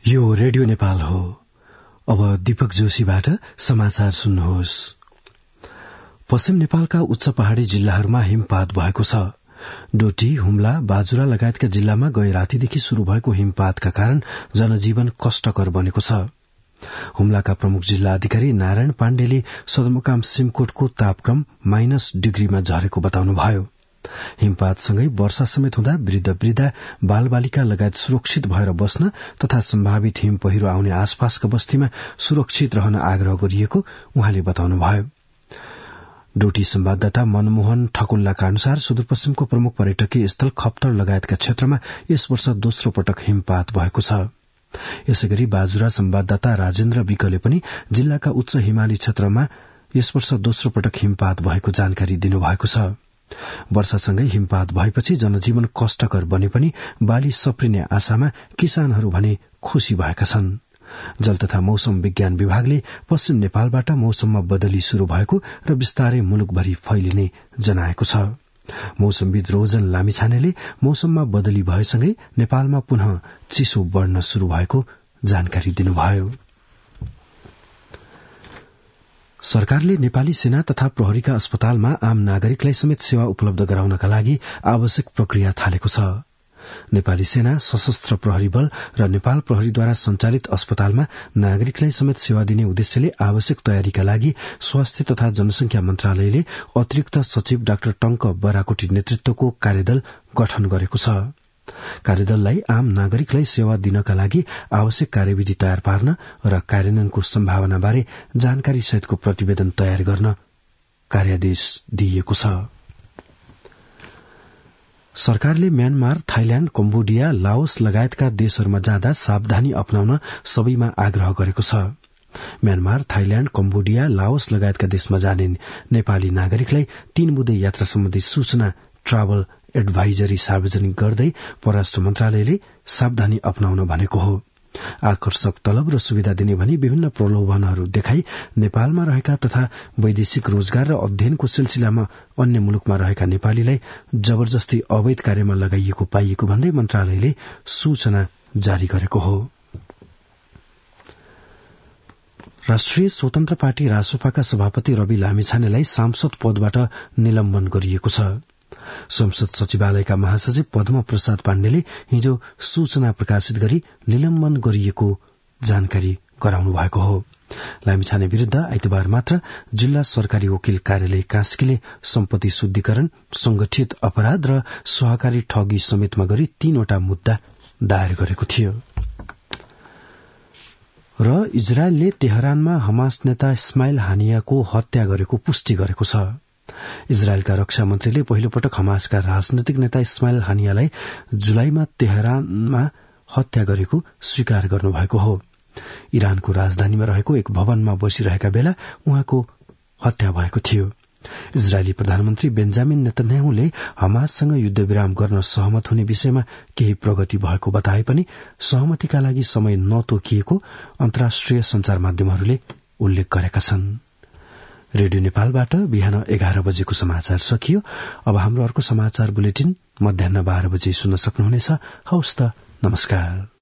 यो रेडियो नेपाल हो। अब दीपक जोशीबाट समाचार सुन्नुहोस्। पश्चिम नेपालका उच्च पहाड़ी जिल्लाहरूमा हिमपात भएको छ। डोटी, हुम्ला, बाजुरा लगायतका जिल्लामा गए रातीदेखि शुरू भएको हिमपातका कारण जनजीवन कष्टकर बनेको छ। हुम्लाका प्रमुख जिल्ला अधिकारी नारायण पाण्डेले सदरमुकाम सिमकोटको तापक्रम -डिग्रीमा झरेको बताउनुभयो। हिमपातसँगै वर्षा समेत हुँदा वृद्ध बालबालिका लगायत सुरक्षित भएर बस्न तथा सम्भावित हिम पहिरो आउने आसपासका बस्तीमा सुरक्षित रहन आग्रह गरिएको उहाँले बताउनुभयो। डोटी संवाददाता मनमोहन ठकुल्लाका अनुसार सुदूरपश्चिमको प्रमुख पर्यटकीय स्थल खप्तर लगायतका क्षेत्रमा यस वर्ष दोस्रो पटक हिमपात भएको छ। यसैगरी बाजुरा संवाददाता राजेन्द्र विकले पनि जिल्लाका उच्च हिमाली क्षेत्रमा यस वर्ष दोस्रो पटक हिमपात भएको जानकारी दिनुभएको छ। वर्षासँगै हिमपात भएपछि जनजीवन कष्टकर बने पनि बाली सप्रिने आशामा किसानहरू भने खुशी भएका छन्। जल तथा मौसम विज्ञान विभागले पश्चिम नेपालबाट मौसममा बदली शुरू भएको र बिस्तारै मुलुकभरि फैलिने जनाएको छ। मौसमविद रोजन लामिछानेले मौसममा बदली भएसँगै नेपालमा पुनः चिसो बढ़न शुरू भएको जानकारी दिनुभयो। सरकारले नेपाली सेना तथा प्रहरीका अस्पतालमा आम नागरिकलाई समेत सेवा उपलब्ध गराउनका लागि आवश्यक प्रक्रिया थालेको छ। नेपाली सेना, सशस्त्र प्रहरी बल र नेपाल प्रहरीद्वारा संचालित अस्पतालमा नागरिकलाई समेत सेवा दिने उद्देश्यले आवश्यक तयारीका लागि स्वास्थ्य तथा जनसंख्या मन्त्रालयले अतिरिक्त सचिव डाक्टर टंक बराकोटी नेतृत्वको कार्यदल गठन गरेको छ। कार्यदललाई आम नागरिकलाई सेवा दिनका लागि आवश्यक कार्यविधि तयार पार्न र कार्यान्वयनको सम्भावनाबारे जानकारी सहितको प्रतिवेदन तयार गर्न कार्यादेश दिइएको छ। सरकारले म्यानमार, थाइल्याण्ड, कम्बोडिया, लाओस लगायतका देशहरूमा जाँदा सावधानी अपनाउन सबैमा आग्रह गरेको छ। म्यानमार, थाइल्याण्ड, कम्बोडिया, लाओस लगायतका देशमा जाने नेपाली नागरिकलाई 3 बुँदे यात्रा सम्बन्धी सूचना ट्राभल एडभाइजरी सार्वजनिक गर्दै परराष्ट्र मन्त्रालयले सावधानी अपनाउन भनेको हो। आकर्षक तलब र सुविधा दिने भनी विभिन्न प्रलोभनहरू देखाई नेपालमा रहेका तथा वैदेशिक रोजगार र अध्ययनको सिलसिलामा अन्य मुलुकमा रहेका नेपालीलाई जबरजस्ती अवैध कार्यमा लगाइएको पाइएको भन्दै मन्त्रालयले सूचना जारी गरेको हो। राष्ट्रिय स्वतन्त्र पार्टी रासोपाका सभापति रवि लामिछानेलाई सांसद पदबाट निलम्बन गरिएको छ। संसद सचिवालयका महासचिव पद्म प्रसाद पाण्डेले हिजो सूचना प्रकाशित गरी निलम्बन गरिएको जानकारी गराउनु भएको हो। लामिछाने विरूद्ध आइतबार मात्र जिल्ला सरकारी वकिल कार्यालय कास्कीले सम्पत्ति शुद्धिकरण, संगठित अपराध र सहकारी ठगी समेतमा गरी 3 वटा मुद्दा दायर गरेको थियो। र इजरायलले तेहरानमा हमास नेता इस्माइल हानियाको हत्या गरेको पुष्टि गरेको छ। इजरायलका रक्षा मन्त्रीले पहिलो पटक हमासका राजनैतिक नेता इस्माइल हानियालाई जुलाईमा तेहरानमा हत्या गरेको स्वीकार गर्नुभएको हो। इरानको राजधानीमा रहेको एक भवनमा बसिरहेका बेला उहाँको हत्या भएको थियो। इजरायली प्रधानमन्त्री बेन्जामिन नेतन्याहुले हमाससँग युद्धविराम गर्न सहमत हुने विषयमा केही प्रगति भएको बताए पनि सहमतिका लागि समय नतोकिएको अन्तर्राष्ट्रिय संचार माध्यमहरूले उल्लेख गरेका छन्। रेडियो नेपालबाट बिहान 11 बजेको समाचार सकियो। अब हाम्रो अर्को समाचार बुलेटिन मध्याह्न 12 बजे सुन्न सक्नुहुनेछ। हवस् त, नमस्कार।